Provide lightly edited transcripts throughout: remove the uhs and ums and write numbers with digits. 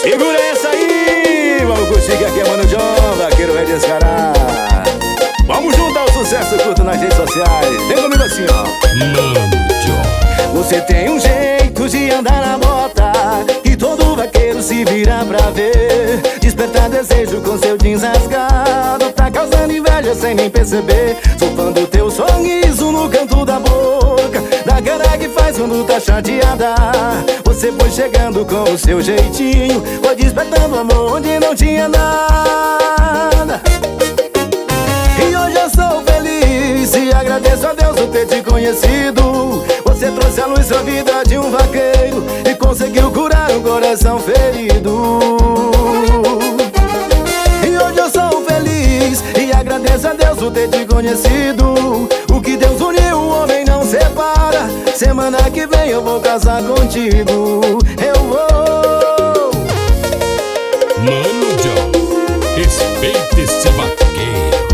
Segura essa aí! Vamos curtir que aqui é Mano John, vaqueiro vai descarar. Vamos juntar o sucesso curto nas redes sociais. Vem comigo assim, ó. Mano John. Você tem um jeito de andar na bota e todo vaqueiro se vira pra ver. Despertar desejo com seu jeans rasgado, tá causando inveja sem nem perceber. Sou fã do teu sorriso no canto da boca, da cara que faz quando tá chateada. Você foi chegando com o seu jeitinho, foi despertando amor onde não tinha nada. E hoje eu sou feliz e agradeço a Deus por ter te conhecido. Você trouxe à luz a vida de um vaqueiro e conseguiu curar um coração ferido. E hoje eu sou feliz e agradeço a Deus por ter te conhecido. O que Deus uniu, o homem não separa. Semana que vem eu vou casar contigo. Eu vou. Mano John, respeita esse vaqueiro.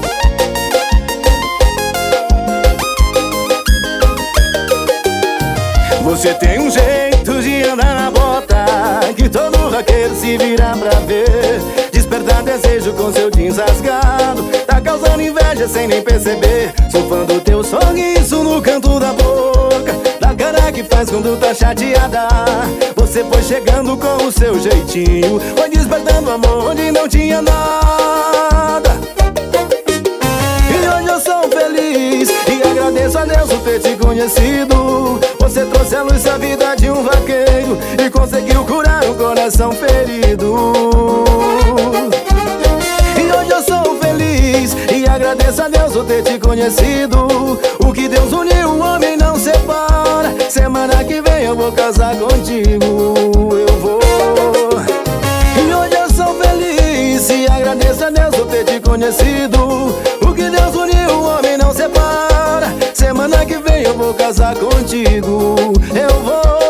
Você tem um jeito de andar na bota que todo vaqueiro se vira pra ver. Despertar desejo com seu jeans rasgado, tá causando inveja sem nem perceber. Sou fã do teu sorriso no canto da boca, da cara que faz quando tá chateada. Você foi chegando com o seu jeitinho, foi despertando amor onde não tinha nada. E hoje eu sou feliz e agradeço a Deus por ter te conhecido. Você trouxe à luz a vida de um vaqueiro e conseguiu curar um coração ferido. E hoje eu sou feliz e agradeço a Deus por ter te conhecido. O que Deus uniu, o homem não separa. Semana que vem eu vou casar contigo. Eu vou. E hoje eu sou feliz e agradeço a Deus por ter te conhecido. O que Deus uniu, o homem não separa. Semana que vem eu vou casar contigo. Eu vou.